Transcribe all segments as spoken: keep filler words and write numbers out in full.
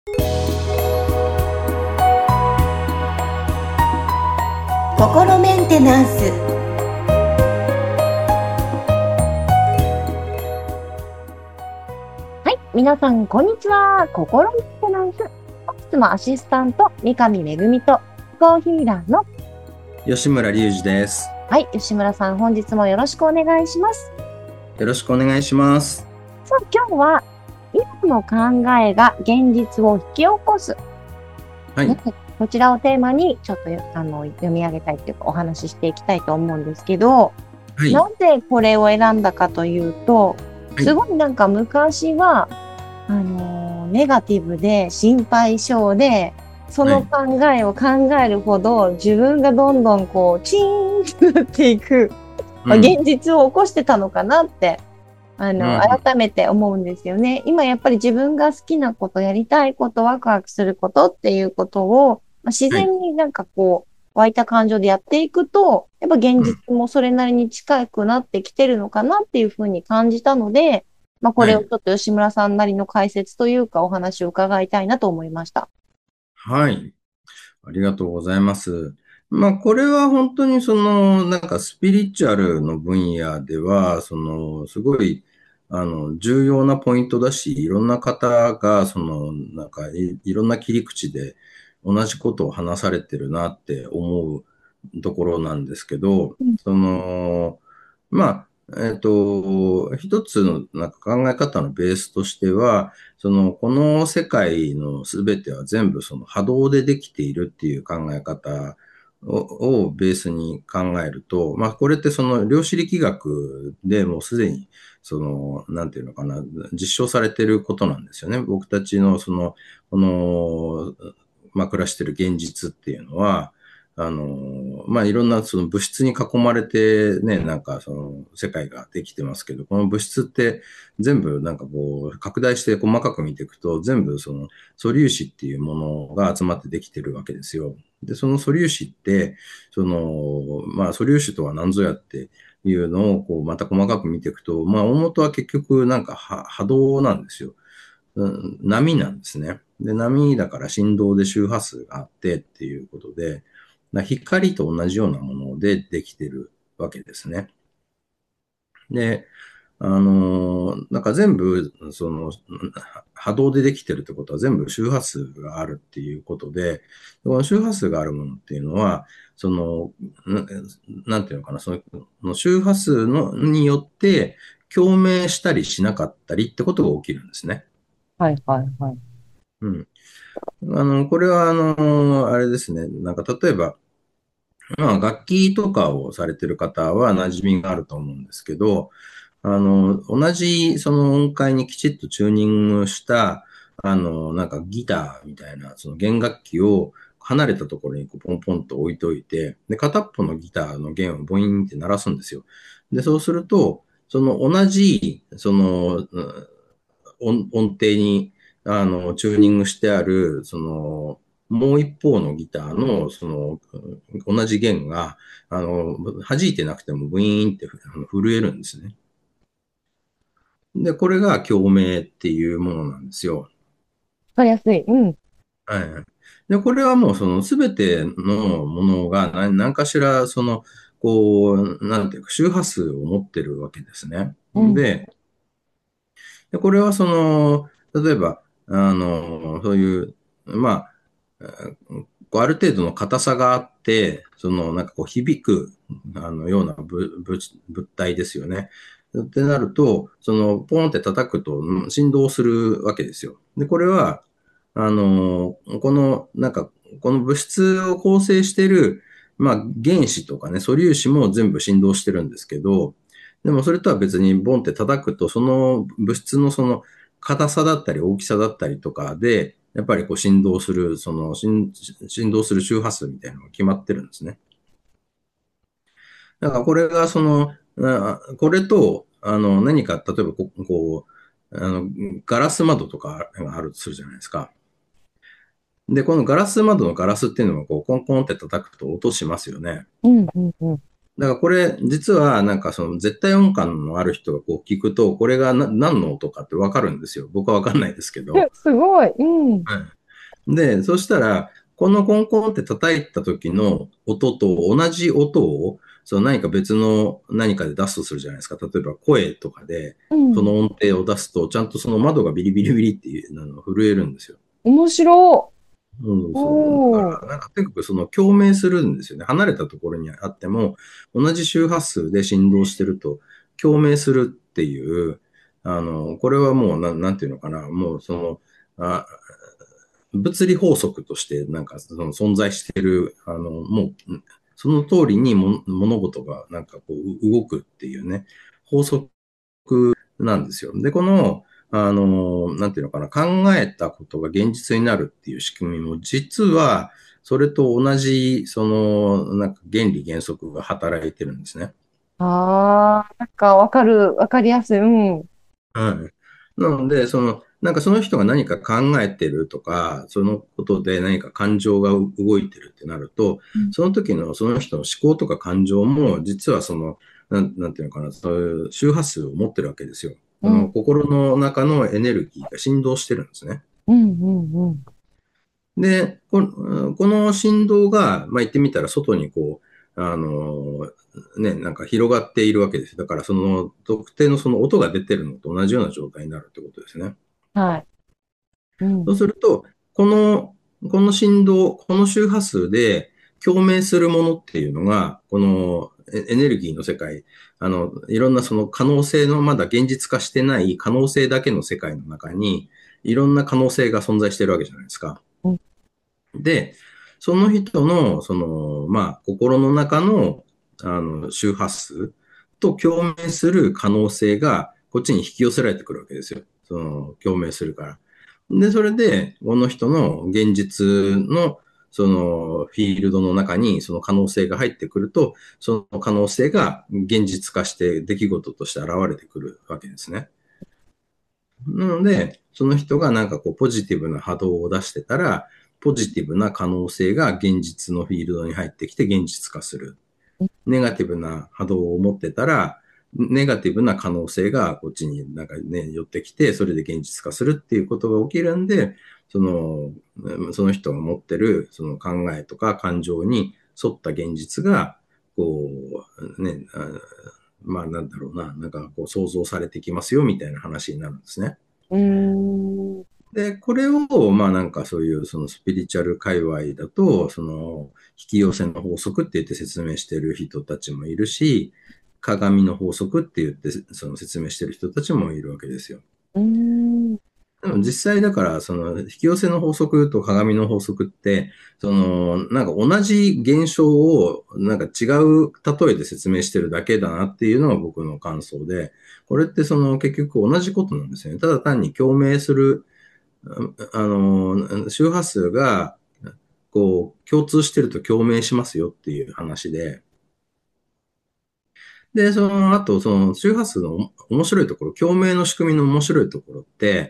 心メンテナンス。 はい、皆さん、こんにちは。心メンテナンス。本日もアシスタント、三上めぐみと、コーヒーラーの、 吉村隆二です。 はい、吉村さん、本日もよろしくお願いします。 よろしくお願いします。 さあ、今日は、今の考えが現実を引き起こす。 はい。 ね、こちらをテーマに、ちょっとあの読み上げたいというか、お話ししていきたいと思うんですけど、 はい。 なぜこれを選んだかというと、 はいすごいなんか昔は、あのーネガティブで心配性で、その考えを考えるほど、自分がどんどんこう、チーンとなっていく、まあ、 うん現実を起こしてたのかなって、あの、 うん改めて思うんですよね。今やっぱり自分が好きなこと、やりたいこと、ワクワクすることっていうことを、まあ、自はい然になんかこう、湧いた感情でやっていくと、やっぱ現実もそれなりに近くなってきてるのかなっていうふうに感じたので、まあこれをちょっと吉村さんなりの解説というかお話を伺いたいなと思いました。 はい。ありがとうございます。まあ、これは本当にその、なんかスピリチュアルの分野では、その、すごい、あの、重要なポイントだし、いろんな方が、その、なんかい、いろんな切り口で同じことを話されてるなって思うところなんですけど、 うん、 その、まあ、えっと、一つのなんか考え方のベースとしては、その、この世界のすべては全部その波動でできているっていう考え方を、をベースに考えると、まあ、これってその量子力学でもうすでに、その、なんていうのかな、実証されていることなんですよね。僕たちのその、この、まあ、暮らしている現実っていうのは、あの、まあ、いろんなその物質に囲まれてね、なんかその世界ができてますけど、この物質って全部なんかこう拡大して細かく見ていくと全部その素粒子っていうものが集まってできてるわけですよ。で、その素粒子って、その、まあ素粒子とは何ぞやっていうのをこうまた細かく見ていくと、まあ大元は結局なんか波動なんですよ。うん、波なんですね。で、波だから振動で周波数があってっていうことで、光と同じようなものでできてるわけですね。で、あの、なんか全部、その、波動でできてるってことは全部周波数があるっていうことで、この周波数があるものっていうのは、その、ななんていうのかな、その周波数のによって共鳴したりしなかったりってことが起きるんですね。 はいはいはい。 うん。あの、これはあの、あれですね、なんか例えば、まあ、楽器とかをされてる方は馴染みがあると思うんですけど、あの、同じその音階にきちっとチューニングした、あの、なんかギターみたいな、その弦楽器を離れたところにこうポンポンと置いといて、で、片っぽのギターの弦をボインって鳴らすんですよ。で、そうすると、その同じ、その、音音程に、あの、チューニングしてある、その、もう一方のギターの、その、同じ弦が、あの、弾いてなくてもブイーンって震えるんですね。で、これが共鳴っていうものなんですよ。 わかりやすい。うん。 はいはい。で、これはもうそのすべてのものが何何かしら、その、こう、なんていうか、周波数を持ってるわけですね。 うん。 で、でこれはその、例えば、あの、そういう、まあ、こうある程度の硬さがあって、その、なんかこう響く、あの、ような物物体ですよね。ってなると、その、ポンって叩くとうん振動するわけですよ。で、これは、あの、この、なんか、この物質を構成している、まあ、原子とかね、素粒子も全部振動してるんですけど、でもそれとは別にボンって叩くと、その物質のその硬さだったり大きさだったりとかで、やっぱりこう振動する、その振振動する周波数みたいなのが決まってるんですね。だからこれがその、あこれと、あの、何か、例えばここう、あの、ガラス窓とかがあるとするじゃないですか。で、このガラス窓のガラスっていうのはこう、コンコンって叩くと音しますよね。 うんうんうん。 だからこれ、実はなんかその絶対音感のある人がこう聞くと、これがな何の音かってわかるんですよ。僕はわかんないですけど。 すごい。うん。 はい。で、そしたら、このコンコンって叩いた時の音と同じ音を、その何か別の何かで出すとするじゃないですか。例えば声とかで、 うん。 その音程を出すと、ちゃんとその窓がビリビリビリっていうあの震えるんですよ。 面白そうい。 そう。だおー。 から、なんか、とにかくその共鳴するんですよね。離れたところにあっても、同じ周波数で振動してると、共鳴するっていう、あの、これはもう、なん、なんていうのかな、もうその、あ、物理法則として、なんか、その存在してる、あの、もう、その通りにも物事が、なんかこう、動くっていうね、法則なんですよ。で、この、あの、なんていうのかな、考えたことが現実になるっていう仕組みも、実は、それと同じ、その、なんか原理原則が働いてるんですね。 ああ、なんかわかる、わかりやすい。うん。 はい。なので、その、なんかその人が何か考えてるとか、そのことで何か感情が動いてるってなると、その時のその人の思考とか感情も、実はその、なん、なんていうのかな、そういう周波数を持ってるわけですよ。そのうん。 心の中のエネルギーが振動してるんですね。 うん。うん。うん。 で、このこの振動が、まあ、言ってみたら外にこう、あの、ね、なんか広がっているわけです。だからその特定のその音が出てるのと同じような状態になるってことですね。 はい。うそうん。 すると、この、この振動、この周波数で共鳴するものっていうのが、このエネルギーの世界、あの、いろんなその可能性のまだ現実化してない可能性だけの世界の中に、いろんな可能性が存在してるわけじゃないですか。 うん。 で、その人の、その、まあ、心の中の、あの、周波数と共鳴する可能性が、こっちに引き寄せられてくるわけですよ。その、共鳴するから。で、それで、この人の現実の、その、フィールドの中に、その可能性が入ってくると、その可能性が現実化して出来事として現れてくるわけですね。なので、その人がなんかこうポジティブな波動を出してたら、ポジティブな可能性が現実のフィールドに入ってきて現実化する。ネガティブな波動を持ってたら、ネガティブな可能性がこっちになんかね、寄ってきて、それで現実化するっていうことが起きるんで、その、その人が持ってるその考えとか感情に沿った現実が、こう、ね、まあなんだろうな、なんかこう想像されてきますよみたいな話になるんですね。 うーん。 で、これを、まあなんかそういうそのスピリチュアル界隈だと、その引き寄せの法則って言って説明してる人たちもいるし、鏡の法則って言ってその説明してる人たちもいるわけですよ。 うーん。 でも実際だから、その引き寄せの法則と鏡の法則って、そのなんか同じ現象をなんか違う例えで説明してるだけだなっていうのが僕の感想で、これってその結局同じことなんですよね。ただ単に共鳴するあの、周波数が、こう、共通してると共鳴しますよっていう話で、で、その後、その周波数の面白いところ、共鳴の仕組みの面白いところって、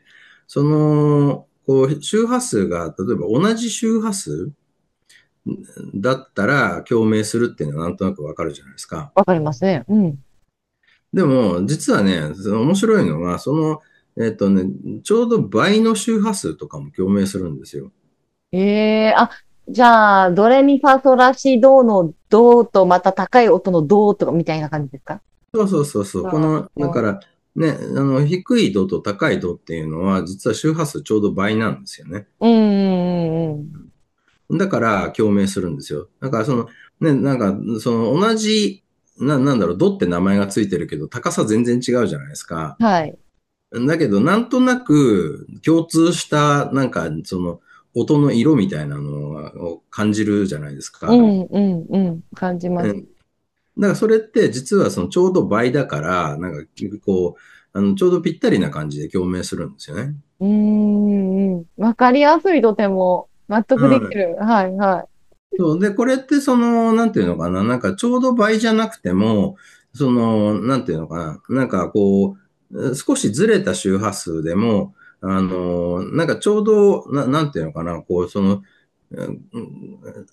その、こう、周波数が、例えば同じ周波数だったら共鳴するっていうのはなんとなくわかるじゃないですか。 わかりますね。うん。 でも、実はね、その面白いのが、その、えっとね、ちょうど倍の周波数とかも共鳴するんですよ。 ええあ、じゃあ、ドレミファソラシドのドとまた高い音のドとかみたいな感じですか？ そうそうそうそう。こあの、だかあ、 ら、ね、あの、低い度と高い度っていうのは、実は周波数ちょうど倍なんですよね。 うん、うん、うん。 だから、共鳴するんですよ。だから、その、ね、なんか、その、同じ、な、なんだろう、度って名前がついてるけど、高さ全然違うじゃないですか。 はい。 だけど、なんとなく、共通した、なんか、その、音の色みたいなのを感じるじゃないですか。 うん、うん、うん。感じます。 うんだからそれって実はそのちょうど倍だから、なんかこう、あの、ちょうどぴったりな感じで共鳴するんですよね。 うーん、うん。わかりやすい、とても。納得できうん。 る。はい、はそう。で、これってその、なんていうのかな、なんかちょうど倍じゃなくても、その、なんていうのかな、なんかこう、少しずれた周波数でも、あの、なんかちょうど、な、なんていうのかな、こう、その、うん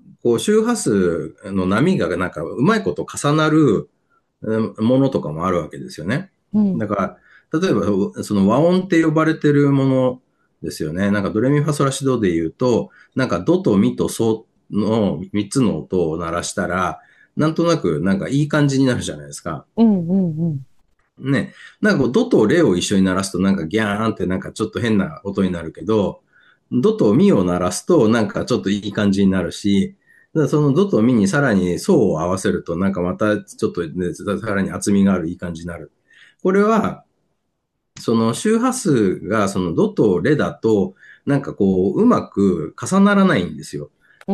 こう周波数の波がなんかうまいこと重なるものとかもあるわけですよね。 うん。 だから、例えばその和音って呼ばれてるものですよね。なんかドレミファソラシドで言うと、なんかドとミとソのみっつの音を鳴らしたら、なんとなくなんかいい感じになるじゃないですか。 うん。うん。うん。 ね。なんかこう、ドとレを一緒に鳴らすとなんかギャーンってなんかちょっと変な音になるけど、ドとミを鳴らすとなんかちょっといい感じになるし、ただそのドとミにさらにソを合わせるとなんかまたちょっとね、さらに厚みがあるいい感じになる。これは、その周波数がそのドとレだと、なんかこう、うまく重ならないんですよ。 うん。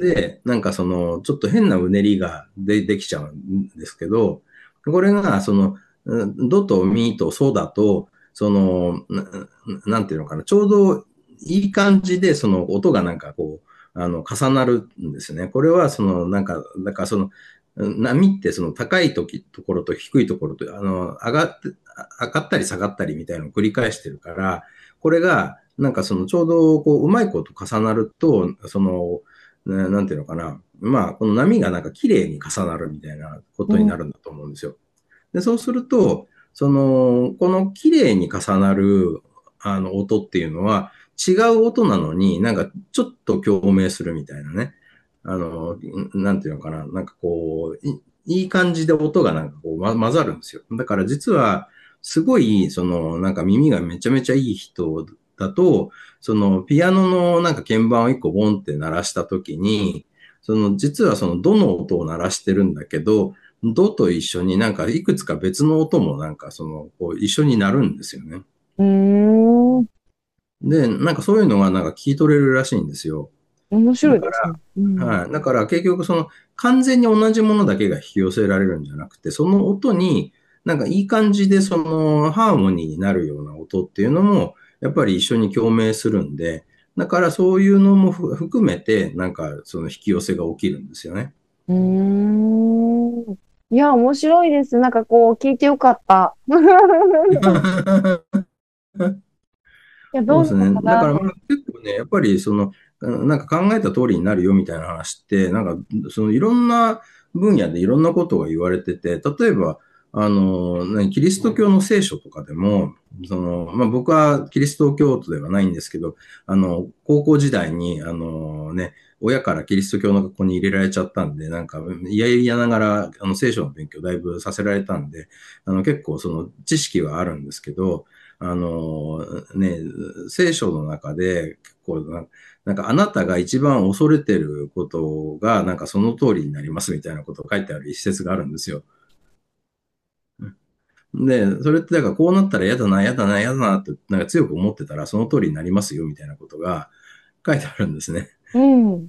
で、なんかその、ちょっと変なうねりがでできちゃうんですけど、これが、その、ドとミとソだと、その、ななんていうのかな、ちょうどいい感じで、その音がなんかこう、あの、重なるんですね。これは、その、なんか、だからその、波ってその高い時ところと低いところと、あの、上がって、上がったり下がったりみたいなのを繰り返してるから、これが、なんかそのちょうどこう、うまいこと重なると、その、ななんていうのかな。まあ、この波がなんか綺麗に重なるみたいなことになるんだと思うんですよ。で、そうすると、その、この綺麗に重なる、あの、音っていうのは、違う音なのになんかちょっと共鳴するみたいなね。あの、なんていうのかな。なんかこう、いいい感じで音がなんかこう、ま、混ざるんですよ。だから実は、すごい、その、なんか耳がめちゃめちゃいい人だと、その、ピアノのなんか鍵盤を一個ボンって鳴らしたときに、その、実はその、どの音を鳴らしてるんだけど、ドと一緒になんかいくつか別の音もなんかその、こう一緒になるんですよね。 うん。うーん。 で、なんかそういうのがなんか聞き取れるらしいんですよ。 面だか白いですね。うん。 ら、はい。だから結局その完全に同じものだけが引き寄せられるんじゃなくて、その音になんかいい感じでそのハーモニーになるような音っていうのもやっぱり一緒に共鳴するんで、だからそういうのも含めてなんかその引き寄せが起きるんですよね。 うーん。いや、面白いです。なんかこう、聞いてよかった。いや、どうなのかそうですね。だからまあなと思って。 結構ね、やっぱりその、なんか考えた通りになるよみたいな話って、なんかそのいろんな分野でいろんなことが言われてて、例えば、あの、何キリスト教の聖書とかでも、その、まあ僕はキリスト教徒ではないんですけど、あの、高校時代に、あのね、親からキリスト教の学校に入れられちゃったんで、なんか、いやいやながら、あの、聖書の勉強だいぶさせられたんで、あの、結構その知識はあるんですけど、あの、ね、聖書の中で、結構な、なんかあなたが一番恐れてることが、なんかその通りになりますみたいなことを書いてある一節があるんですよ。で、それってだからこうなったら嫌だな、嫌だな、嫌だなって、なんか強く思ってたらその通りになりますよみたいなことが書いてあるんですね。 うん。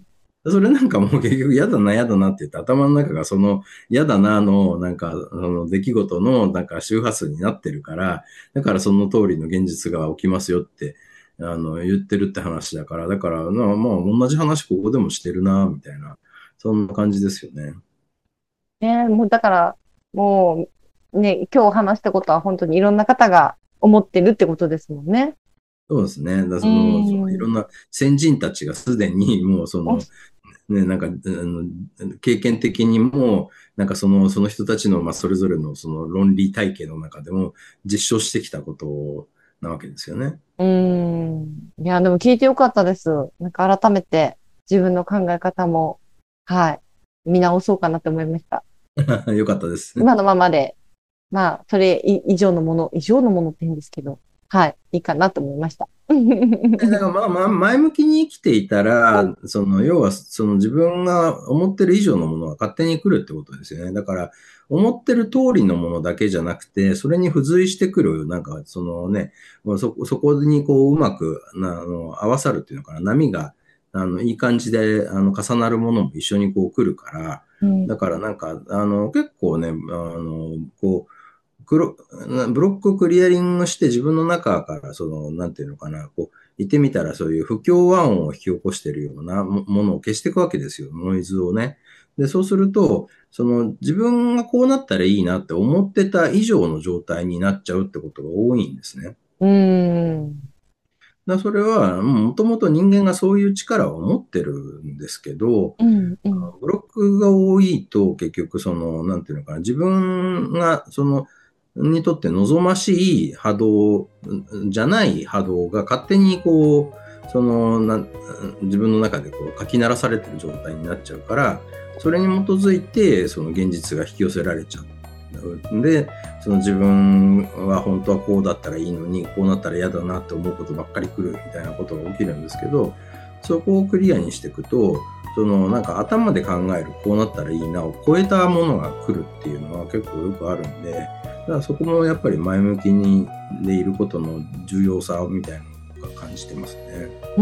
それなんかもう結局嫌だな、嫌だなって言って頭の中がその嫌だなの、なんか、その出来事のなんか周波数になってるから、だからその通りの現実が起きますよって、あの、言ってるって話だから、だから、まあ、まあ同じ話ここでもしてるな、みたいな、そんな感じですよね。 ね、もうだから、もう、ね、今日話したことは本当にいろんな方が思ってるってことですもんね。 そうですね。だからうその、そのいん。 ろんな先人たちがすでにもうその、ね、なんか、あの、経験的にも、なんかその、その人たちの、まあ、それぞれのその論理体系の中でも実証してきたことなわけですよね。 うん。いや、でも聞いてよかったです。なんか改めて自分の考え方も、はい、見直そうかなって思いました。 よかったです。 今のままで、まあ、それ以上のもの、以上のものって変ですけど、はい、いいかなと思いました。 えだからまあまあ前向きに生きていたら、その要はその自分が思ってる以上のものが勝手に来るってことですよね。だから思ってる通りのものだけじゃなくて、それに付随してくる、なんかそのね、もうそ、そこにこううまくなあの合わさるっていうのかな、波があのいい感じであの重なるものも一緒にこう来るから、 うん。 だからなんかあの結構ね、あのこうクロブロックをクリアリングして自分の中から、その、なんていうのかな、こう、言ってみたらそういう不協和音を引き起こしているようなもものを消していくわけですよ、ノイズをね。で、そうすると、その自分がこうなったらいいなって思ってた以上の状態になっちゃうってことが多いんですね。 うん。 だそれは、もともと人間がそういう力を持ってるんですけど、 うんうん。 ブロックが多いと、結局、その、なんていうのかな、自分が、その、にとって望ましい波動じゃない波動が勝手にこう、そのな自分の中でこうかき鳴らされてる状態になっちゃうから、それに基づいてその現実が引き寄せられちゃう。で、その自分は本当はこうだったらいいのに、こうなったら嫌だなって思うことばっかり来るみたいなことが起きるんですけど、そこをクリアにしていくと、そのなんか頭で考えるこうなったらいいなを超えたものが来るっていうのは結構よくあるんで、だからそこもやっぱり前向きにでいることの重要さみたいなのが感じてますね。 うん、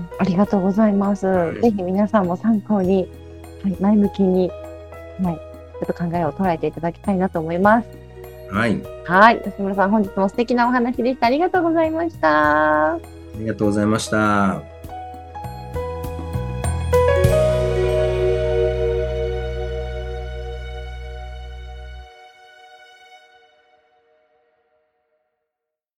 ありがとうございます。 はい。 ぜひ皆さんも参考に、はい、前向きに、はい、ちょっと考えを捉えていただきたいなと思います。 はい。 はい。吉村さん、本日も素敵なお話でした。ありがとうございました。 ありがとうございました。